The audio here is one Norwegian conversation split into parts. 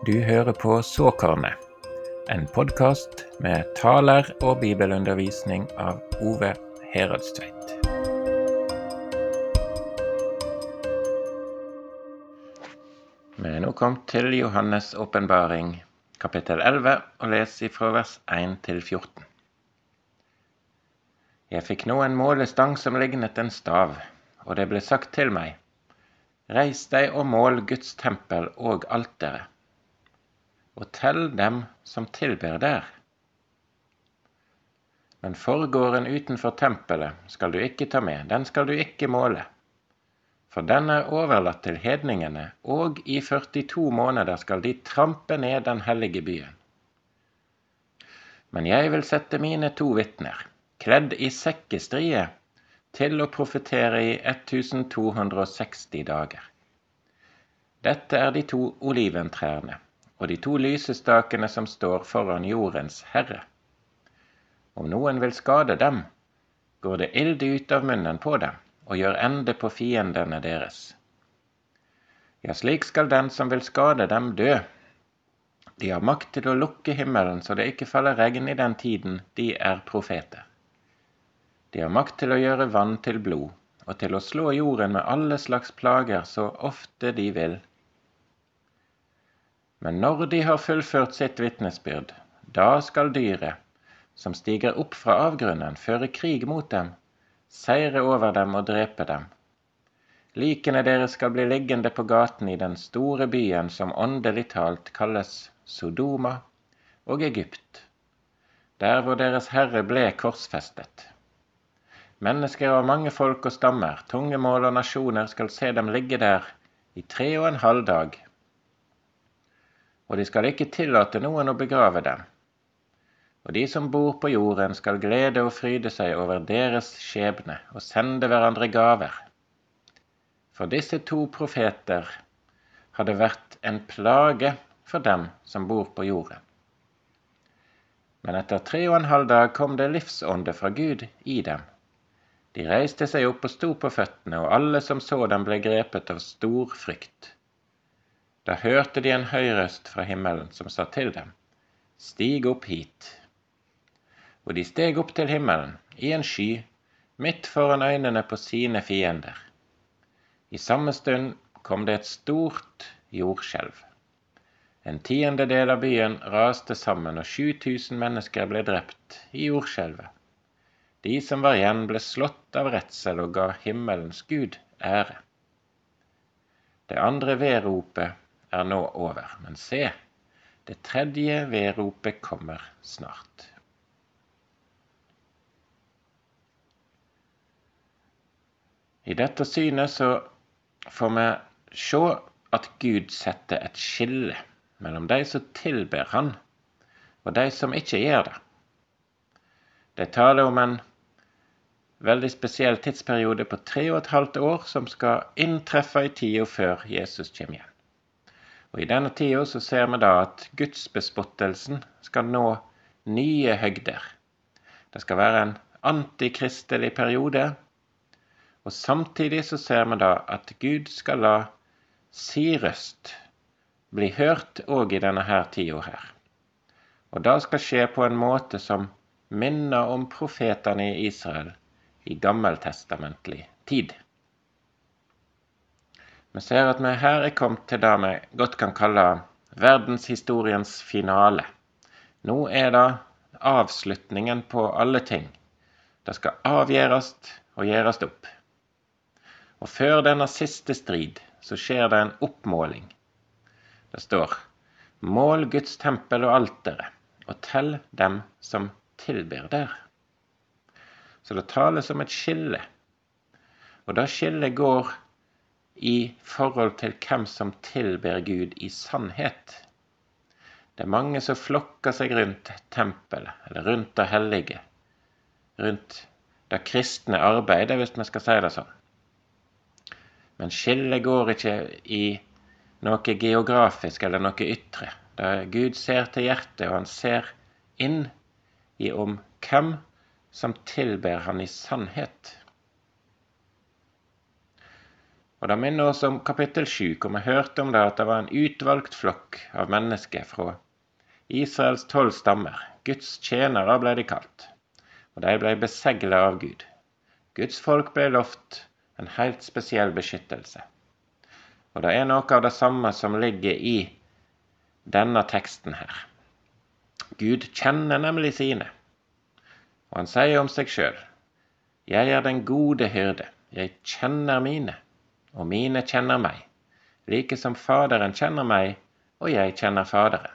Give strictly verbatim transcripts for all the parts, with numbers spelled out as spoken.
Du hører på Såkornet, en podcast med taler og bibelundervisning av Ove Heradstveit. Vi er nå kommet til Johannes åpenbaring, kapittel elleve, og leser fra vers én til fjorten. Jeg fikk nå en målestang som lignet en stav, og det ble sagt til meg: Reis deg og mål Guds tempel og altere, og tell dem som tilber der. Men forgården utenfor tempelet skal du ikke ta med, den skal du ikke måle. For den er overlatt til hedningene, og i førtito måneder skal de trampe ned den hellige byen. Men jeg vil sette mine to vitner, kledd i sekkestrie, til å profetere i to hundre og seksti dager. Dette er de to oliventrærne, og de to lysestakene som står foran jordens herre. Om noen vil skade dem, går det ild ut av munnen på dem, og gjør ende på fiendene deres. Ja, slik skal den som vil skade dem dø. De har makt til å lukke himmelen, så det ikke faller regn i den tiden de er profeter. De har makt til å gjøre vann til blod, og til å slå jorden med alle slags plager så ofte de vil. Men når de har fullført sitt vitnesbyrd, da skal dyret, som stiger opp fra avgrunnen, føre krig mot dem, seire over dem og drepe dem. Likene deres skal bli liggende på gaten i den store byen som åndelig talt kalles Sodoma og Egypt, der hvor deres Herre ble korsfestet. Mennesker av mange folk og stammer, tungemål og nasjoner skal se dem ligge der i tre og en halv dag. Og de skal ikke tillate noen å begrave dem. Og de som bor på jorden skal glede og fryde seg over deres skjebne og sende hverandre gaver. For disse to profeter hadde vært en plage for dem som bor på jorden. Men etter tre og en halv dag kom det livsånde fra Gud i dem. De reiste seg opp og sto på føttene, og alle som så dem ble grepet av stor frykt. Da hørte de en høy røst fra himmelen som sa til dem: Stig opp hit. Og de steg opp til himmelen, i en sky, midt foran øynene på sine fiender. I samme stund kom det et stort jordskjelv. En tiendedel av byen raste sammen, og sju tusen mennesker ble drept i jordskjelvet. De som var igjen ble slått av redsel og ga himmelens Gud ære. Det andre vedropet er nå over, men se, det tredje vedropet kommer snart. I dette synet så får vi se at Gud setter et skille mellom de som tilber han, og de som ikke gjør det. Det taler om en veldig spesiell tidsperiode på tre og et halvt år som skal inntreffe i tiden før Jesus kommer igjen. Og i denne tiden så ser vi da at gudsbespottelsen skal nå nye høgder. Det skal være en antikristelig periode, og samtidig så ser vi da at Gud skal la si røst bli hørt også i denne her tiden her. Og det skal skje på en måte som minner om profetene i Israel i gammeltestamentlig tid. Vi ser at vi her er kommet til det vi godt kan kalle verdenshistoriens finale. Nå er det avslutningen på alle ting. Det skal avgjøres og gjøres opp. Og før denne siste strid så skjer det en oppmåling. Det står: Mål Guds tempel og altere, og tell dem som tilber der. Så det tales om et skille. Og det skillet går i forhold til hvem som tilber Gud i sannhet. Det er mange som flokker seg rundt tempelet, eller rundt det hellige, rundt det kristne arbeidet, hvis vi skal si det sånn. Men skillet går ikke i noe geografisk eller noe ytre. Det Gud ser til hjertet, og han ser inn i om hvem som tilber han i sannhet. Og det minner oss om kapittel sju, hvor vi hørte om det at det var en utvalgt flokk av mennesker fra Israels tolv stammer. Guds tjenere ble de kalt, og de ble beseglet av Gud. Guds folk ble lovt en helt spesiell beskyttelse. Og det er noe av det samme som ligger i denne teksten her. Gud kjenner nemlig sine, og han sier om seg selv: «Jeg er den gode hyrde, jeg kjenner mine, og mine kjenner meg, like som Faderen kjenner meg, og jeg kjenner Faderen.»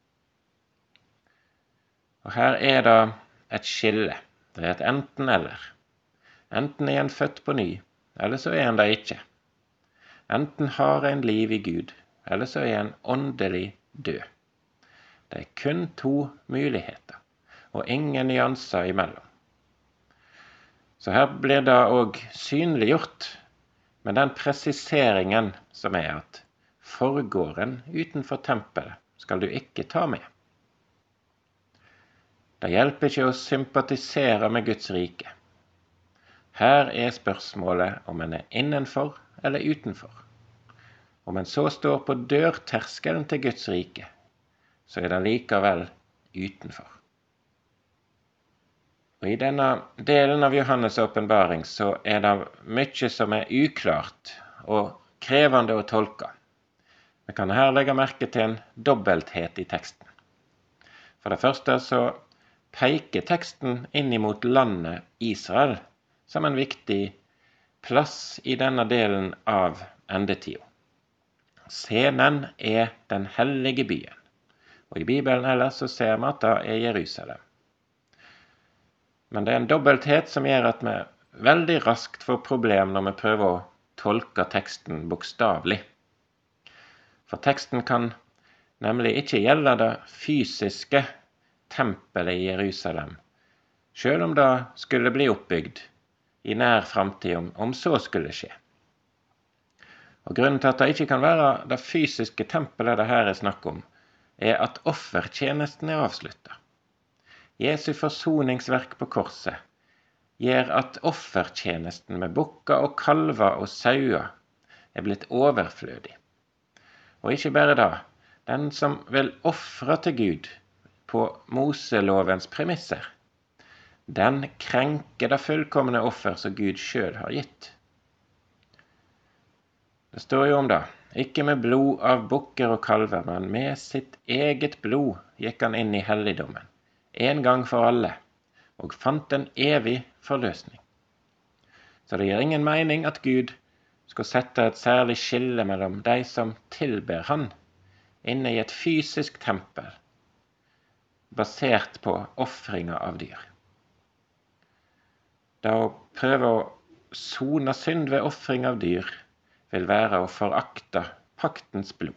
Og her er det et skille, det er et enten-eller. Enten er en født på ny, eller så er en det ikke. Enten har en liv i Gud, eller så er en åndelig død. Det er kun to muligheter, og ingen nyanser imellom. Så her blir det også synliggjort med den presiseringen som er at forgården utenfor tempelet skal du ikke ta med. Det hjelper ikke å sympatisere med Guds rike. Her er spørsmålet om en er innenfor eller utenfor. Om en så står på dørterskelen til Guds rike, så er det likevel utenfor. Og i denne delen av Johannes' åpenbaring så er det mye som er uklart og krevende å tolke. Vi kan her legge merke til en dobbelthet i teksten. For det første så peker teksten inn imot landet Israel som en viktig plass i denne delen av endetida. Scenen er den hellige byen, og i Bibelen ellers så ser vi at det er Jerusalem. Men det er en dobbelthet som gjør at vi veldig raskt får problem når vi prøver å tolke teksten bokstavlig. For teksten kan nemlig ikke gjelde det fysiske tempelet i Jerusalem, selv om det skulle bli oppbygd i nær framtid, om, om så skulle skje. Og grunnen til at det ikke kan være det fysiske tempelet det her er snakk om, er at offertjenesten er avsluttet. Jesu forsoningsverk på korset gjør at offertjenesten med bukker og kalver og sauer er blitt overflødig. Og ikke bare det, den som vil offre til Gud på Moselovens premisser, den krenker det fullkomne offer som Gud selv har gitt. Det står jo om det, ikke med blod av bukker og kalver, men med sitt eget blod gikk han inn i helligdommen, en gang for alle, og fant en evig forløsning. Så det gir ingen mening at Gud skal sette et særlig skille mellom de som tilber han inne i et fysisk tempel, basert på offringer av dyr. Det å prøve å sone synd ved offring av dyr vil være å forakte paktens blod.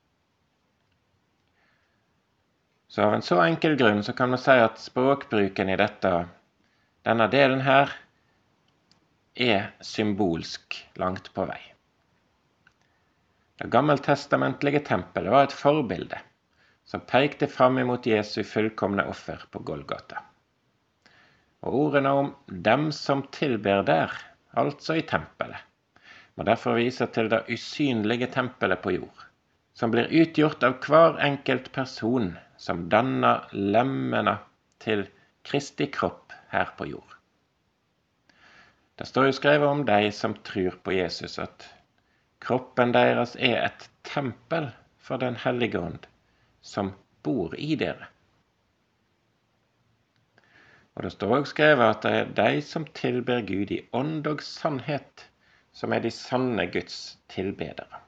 Så av en så enkel grunn så kan vi si at språkbruken i dette, denne delen her, er symbolsk langt på vei. Det gammeltestamentlige tempelet var et forbilde som pekte fram imot Jesu fullkomne offer på Golgata. Og ordene om dem som tilber der, altså i tempelet, må derfor vise til det usynlige tempelet på jord, som blir utgjort av hver enkelt person som danner lemmene til Kristi kropp her på jord. Det står jo skrevet om de som tror på Jesus, at kroppen deres er et tempel for den hellige ånd som bor i dere. Og det står også skrevet at det er de som tilber Gud i ånd og sannhet, som er de sanne Guds tilbedere.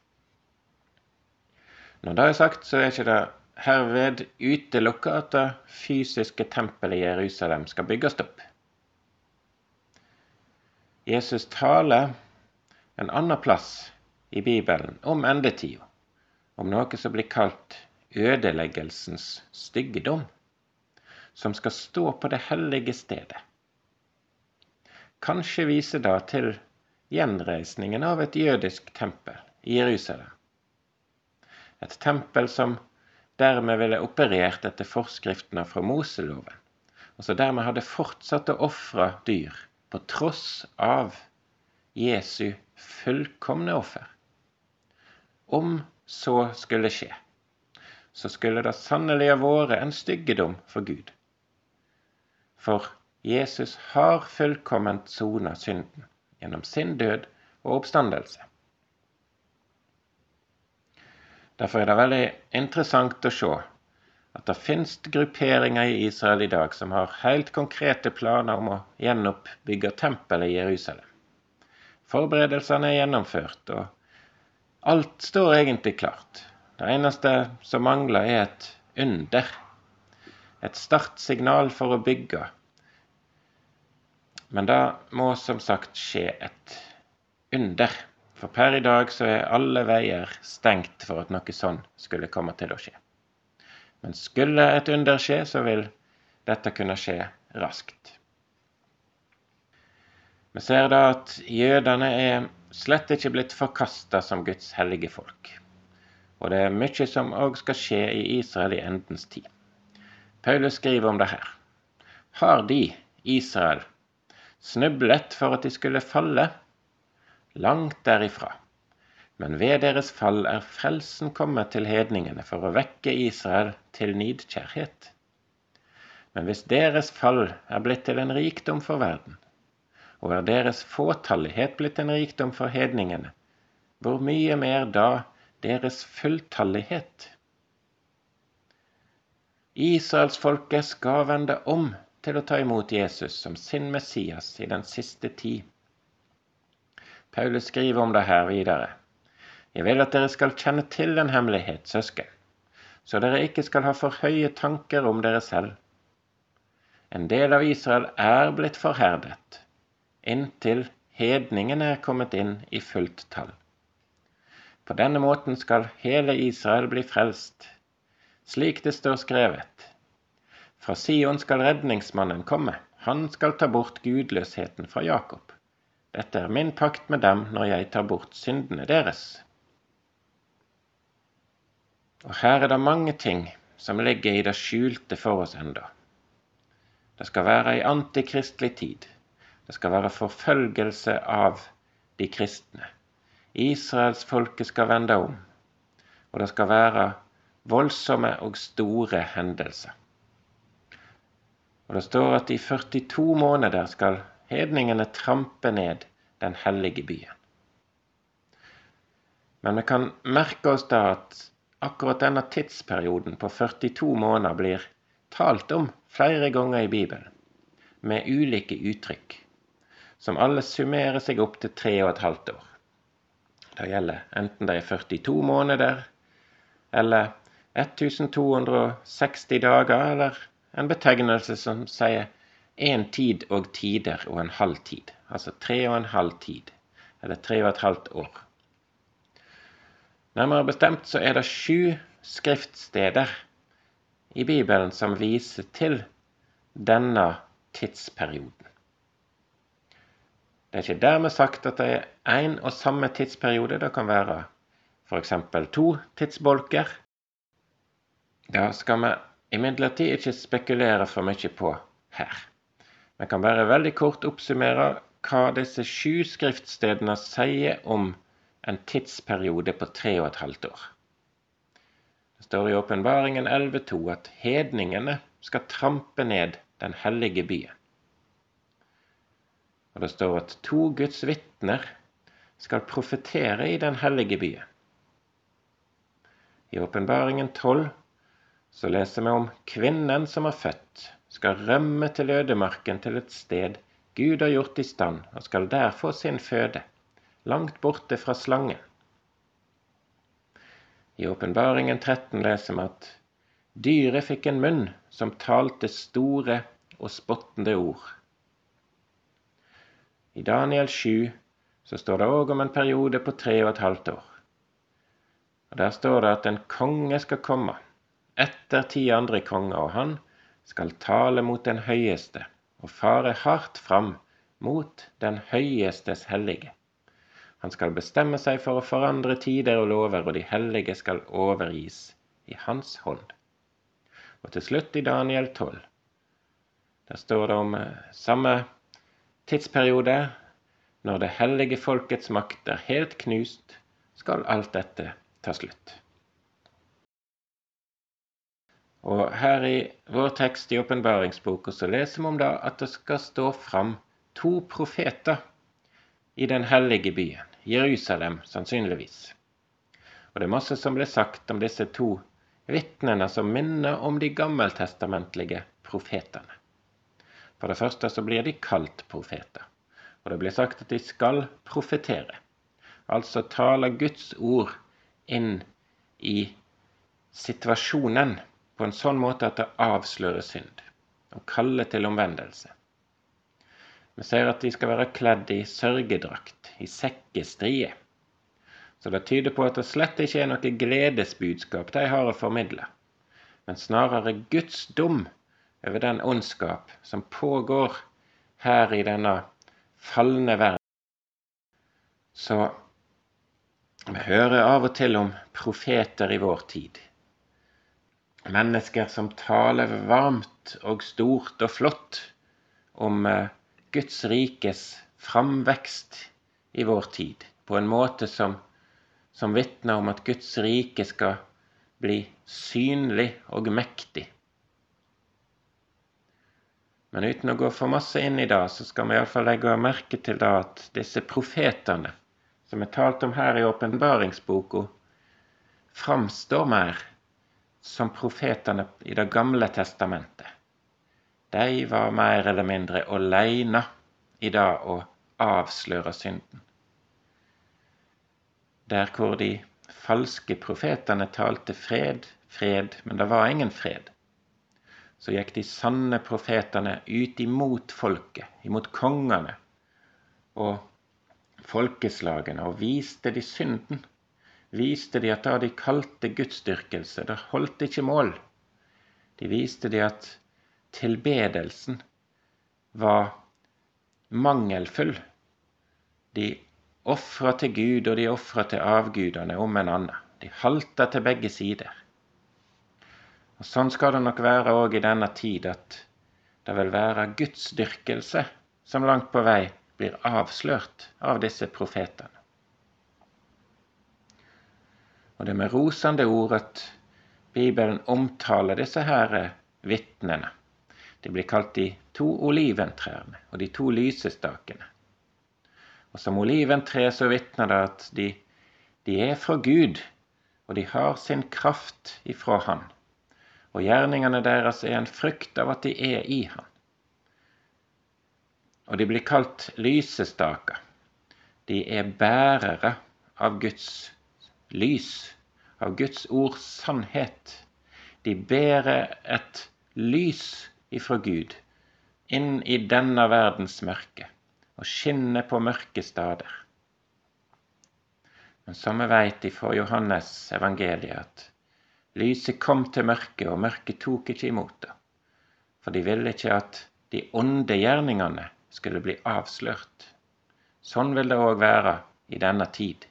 Når det er sagt, så er ikke det herved utelukket at det fysiske tempelet i Jerusalem skal bygges opp. Jesus taler en annen plass i Bibelen om endetida, om noe som blir kalt ødeleggelsens styggedom, som skal stå på det hellige stedet. Kanskje viser det til gjenreisningen av et jødisk tempel i Jerusalem. Et tempel som dermed ville operert etter forskriftene fra Moseloven, og som dermed hadde fortsatt å offre dyr på tross av Jesu fullkomne offer. Om så skulle skje, så skulle det sannelig ha vært en styggedom for Gud. For Jesus har fullkomment sonet synden gjennom sin død og oppstandelse. Derfor er det veldig interessant å se at det finnes grupperinger i Israel i dag som har helt konkrete planer om å gjenoppbygge tempelet i Jerusalem. Forberedelsene er gjennomført, og alt står egentlig klart. Det eneste som mangler er et under, et startsignal for å bygge. Men det må som sagt skje et under, for per i dag så er alle veier stengt for at noe sånn skulle komme til å skje. Men skulle et under skje, så vil dette kunne skje raskt. Vi ser da at jødene er slett ikke blitt forkastet som Guds hellige folk. Og det er mye som også skal skje i Israel i endens tid. Paulus skriver om det her. Har de, Israel, snublet for at de skulle falle? Langt derifra. Men ved deres fall er frelsen kommet til hedningene for å vekke Israel til nidkjærhet. Men hvis deres fall er blitt til en rikdom for verden, og er deres fåtallighet blitt en rikdom for hedningene, hvor mye mer da deres fulltallighet? Israelsfolket skal vende om til å ta imot Jesus som sin Messias i den siste tid. Paulus skriver om det her videre. Jeg vil at dere skal kjenne til en hemmelighet, søsken, så dere ikke skal ha for høye tanker om dere selv. En del av Israel er blitt forherdet, inntil hedningene er kommet inn i fullt tall. På denne måten skal hele Israel bli frelst, slik det står skrevet. Fra Sion skal redningsmannen komme, han skal ta bort gudløsheten fra Jakob. Dette er min pakt med dem når jeg tar bort syndene deres. Og her er det mange ting som ligger i det skjulte for oss enda. Det skal være en antikristlig tid. Det skal være forfølgelse av de kristne. Israels folke skal vende om. Og det skal være voldsomme og store hendelser. Og det står at i førtito måneder skal hedningene trampe ned den hellige byen. Men vi kan merke oss da at akkurat denne tidsperioden på førtito måneder blir talt om flere ganger i Bibelen, med ulike uttrykk, som alle summerer seg opp til tre og et halvt år. Det gjelder enten det er førtito måneder, eller to hundre og seksti dager, eller en betegnelse som sier en tid og tider og en halv tid, altså tre og en halv tid, eller tre og et halvt år. Nærmere bestemt så er det sju skriftsteder i Bibelen som viser til denne tidsperioden. Det er ikke dermed sagt at det er en og samme tidsperiode. Det kan være for eksempel to tidsbolker. Det skal vi imidlertid ikke spekulere for mye på her. Vi kan bare veldig kort oppsummere hva disse sju skriftstedene sier om en tidsperiode på tre og et halvt år. Det står i Åpenbaringen elleve to at hedningene skal trampe ned den hellige byen. Og det står at to Guds vitner skal profetere i den hellige byen. I Åpenbaringen tolv så leser vi om kvinnen som er født, skal rømme til ødemarken til et sted Gud har gjort i stand, og skal der få sin føde, langt borte fra slangen. I Åpenbaringen tretten leser vi at dyret fikk en munn som talte store og spottende ord. I Daniel sju så står det også om en periode på tre og et halvt år. Og der står det at en konge skal komme, etter ti andre konger, og han skal tale mot den høyeste, og fare hardt fram mot den høyestes hellige. Han skal bestemme seg for å forandre tider og lover, og de hellige skal overgis i hans hånd. Og til slutt i Daniel tolv, der står det om samme tidsperiode, Når det hellige folkets makt er helt knust, skal alt dette ta slutt. Og her i vår tekst i åpenbaringsboken så leser vi om da at det skal stå fram to profeter i den hellige byen, Jerusalem sannsynligvis. Og det er masse som ble sagt om disse to vittnene som minner om de gammeltestamentlige profetene. For det første så blir de kalt profeter, og det blir sagt at de skal profetere, altså tale Guds ord inn i situasjonen på en sånn måte at det avslører synd og kaller til omvendelse. Vi ser at de skal være kledd i sørgedrakt, i sekkestrie. Så det tyder på at det slett ikke er noe gledesbudskap de har å formidle, men snarere Guds dom over den ondskap som pågår her i denne falne verden. Så vi hører av og til om profeter i vår tid. Mennesker som taler varmt og stort og flott om Guds rikes framvekst i vår tid, på en måte som, som vitner om at Guds rike skal bli synlig og mektig. Men uten å gå for masse inn i det, så skal vi i hvert fall legge merke til da at disse profetene, som er talt om her i åpenbaringsboken, framstår mer som profetene i det gamle testamentet. De var mer eller mindre alene i det å avsløre synden. Der hvor de falske profetene talte fred, fred, men det var ingen fred, så gikk de sanne profetene ut imot folket, imot kongene og folkeslagene, og viste de synden. Viste de at da de kalte gudsdyrkelse, det holdt ikke mål. De viste de at tilbedelsen var mangelfull. De offret til Gud, og de offret til avgudene om en annen. De haltet til begge sider. Og sånn skal det nok være også i denne tid, at det vil være gudsdyrkelse som langt på vei blir avslørt av disse profetene. Og det er med rosende ord at Bibelen omtaler disse her vittnene. De blir kalt de to oliventrærne og de to lysestakene. Og som oliventre så vittner det at de, de er fra Gud, og de har sin kraft ifra Han. Og gjerningene deres er en frukt av at de er i Han. Og de blir kalt lysestaker. De er bærere av Guds lys, av Guds ords sannhet. De bærer et lys ifra Gud inn i denne verdens mørke, og skinner på mørke stader. Men som vi vet ifra Johannes evangeliet, at lyset kom til mørket, og mørket tok ikke imot det, for de ville ikke at de onde gjerningene skulle bli avslørt. Sånn vil det også være i denne tid.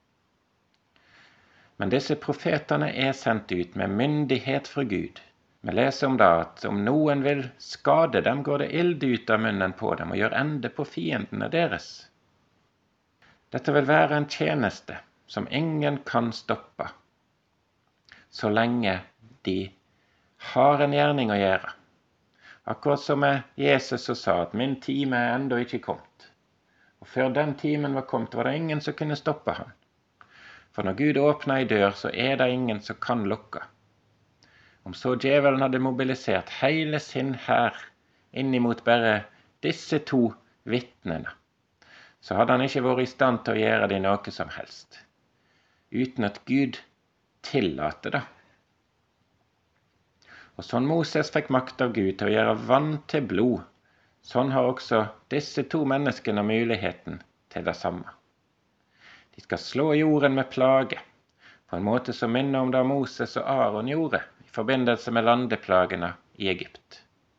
Men disse profetene er sendt ut med myndighet fra Gud. Vi leser om det at om noen vil skade dem, går det ild ut av munnen på dem og gjør ende på fiendene deres. Dette vil være en tjeneste som ingen kan stoppe, så lenge de har en gjerning å gjøre. Akkurat som med Jesus som sa at min time er enda ikke kommet. Og før den timen var kommet, var det ingen som kunne stoppe ham. For når Gud åpner en dør, så er det ingen som kan lukke. Om så djevelen hadde mobilisert hele sin hær innimot bare disse to vittnene, så hadde han ikke vært i stand til å gjøre det noe som helst, uten at Gud tillater det. Og sånn Moses fikk makt av Gud til å gjøre vann til blod, sånn har også disse to menneskene muligheten til det samme. De skal slå jorden med plage, på en måte som minner om det Moses og Aaron gjorde i forbindelse med landeplagene i Egypt.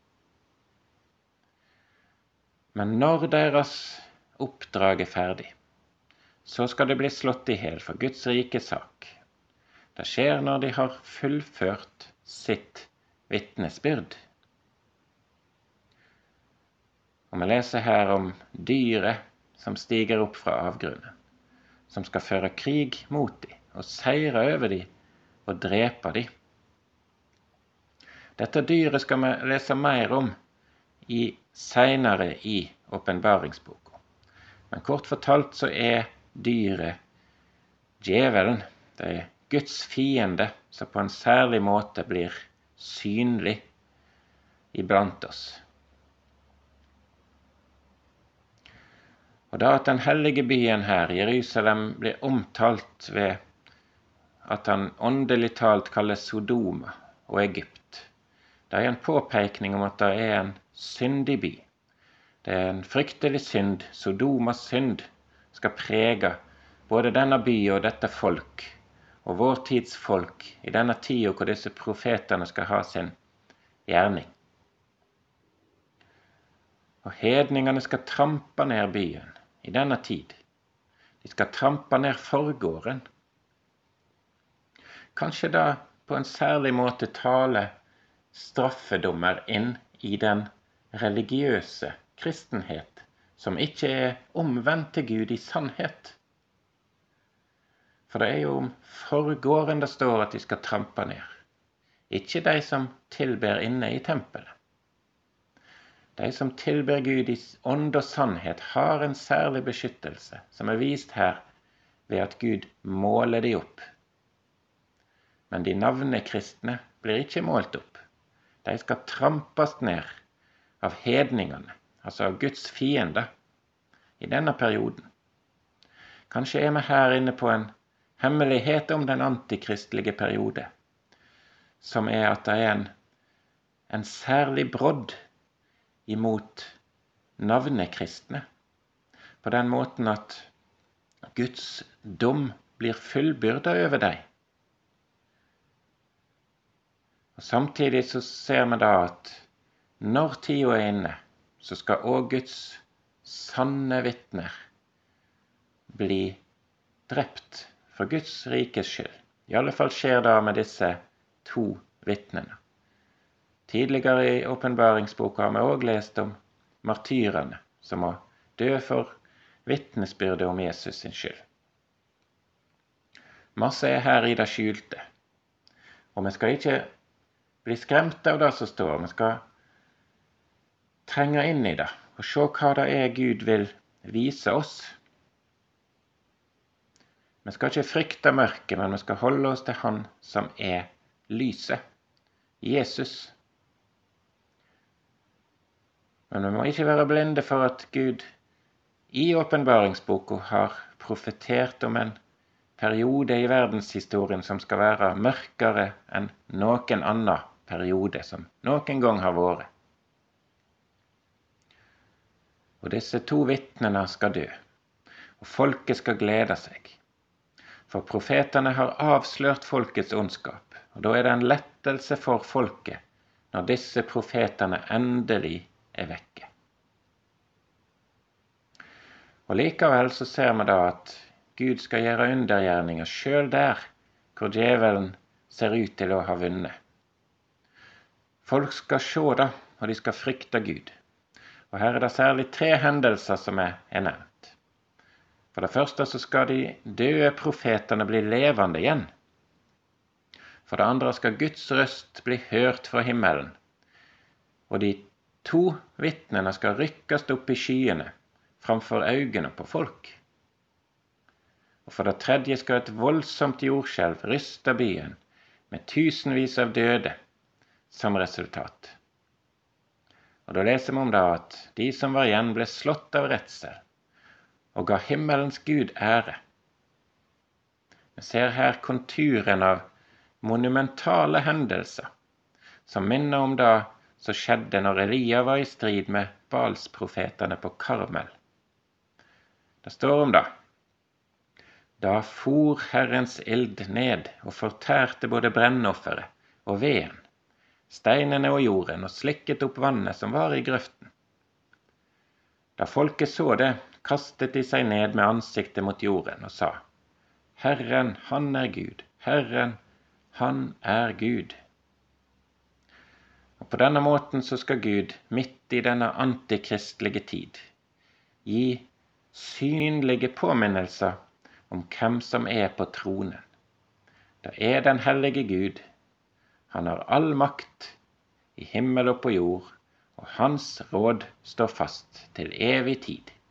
Men når deres oppdrag er ferdig, så skal det bli slått i hel for Guds rike sak. Det skjer når de har fullført sitt vitnesbyrd. Og vi leser her om dyret som stiger opp fra avgrunnen, som skal føre krig mot dem, og seire over dem, og drepe dem. Dette dyret skal vi lese mer om i senere i åpenbaringsboka. Men kort fortalt så er dyret djevelen, det er Guds fiende, som på en særlig måte blir synlig iblant oss. Og da at den hellige byen her, Jerusalem, blir omtalt ved at han åndelig talt kalles Sodoma og Egypt, det er en påpekning om at det er en syndig by. Det er en fryktelig synd, Sodomas synd, skal prege både denne by og dette folk, og vår tids folk, i denne tida hvor disse profetene skal ha sin gjerning. Og hedningene skal trampe ned byen i denne tid. De skal trampe ned forgården. Kanskje da på en særlig måte tale straffedommer inn i den religiøse kristenhet, som ikke er omvendt til Gud i sannhet. For det er jo om forgården det står at de skal trampe ned. Ikke de som tilber inne i tempelet. De som tilber Gud i ånd og sannhet har en særlig beskyttelse, som er vist her ved at Gud måler de opp. Men de navnekristne blir ikke målt opp. De skal trampes ned av hedningene, altså av Guds fiender, i denne perioden. Kanskje er vi her inne på en hemmelighet om den antikristelige periode, som er at det er en, en særlig brodd imot navnekristne, på den måten at Guds dom blir fullbyrdet over deg. Og samtidig så ser vi da at når tida er inne, så skal også Guds sanne vitner bli drept for Guds rikes skyld. I alle fall skjer det med disse to vitnene. Tidligere i åpenbaringsboka har vi også lest om martyrene, som må dø for vitnesbyrdet om Jesus sin skyld. Masse er her i det skjulte, og vi skal ikke bli skremt av det som står. Vi skal trenge inn i det, og se hva det er Gud vil vise oss. Vi skal ikke frykte mørket, men vi skal holde oss til Han som er lyset, Jesus. Men vi må ikke være blinde for at Gud i åpenbaringsboka har profetert om en periode i verdenshistorien som skal være mørkere enn noen annen periode som noen gang har vært. Og disse to vitnene skal dø, og folket skal glede seg. For profetene har avslørt folkets ondskap, og da er det en lettelse for folket når disse profetene endelig er vekke. Og likevel så ser vi da at Gud skal gjøre undergjerninger selv der hvor djevelen ser ut til å ha vunnet. Folk skal se det, og de skal frykte Gud. Og her er det særlig tre hendelser som er nevnt. For det første så skal de døde profetene bli levende igjen. For det andre skal Guds røst bli hørt fra himmelen. Og de to vitnene skal rykkes opp i skyene framfor øynene på folk. Og for det tredje skal et voldsomt jordskjelv ryste byen med tusenvis av døde som resultat. Og da leser vi om det at de som var igjen ble slått av redsel og ga himmelens Gud ære. Vi ser her konturen av monumentale hendelser som minner om det som skjedde når Elia var i strid med Balsprofetene på Karmel. Det står om det. Da for Herrens ild ned og fortærte både brennofferet og veden, steinene og jorden, og slikket opp vannet som var i grøften. Da folket så det, kastet de seg ned med ansiktet mot jorden og sa, Herren, han er Gud, Herren, han er Gud. Og på denne måten så skal Gud, midt i denne antikristelige tid, gi synlige påminnelser om hvem som er på tronen. Det er den hellige Gud. Han har all makt i himmel og på jord, og hans råd står fast til evig tid.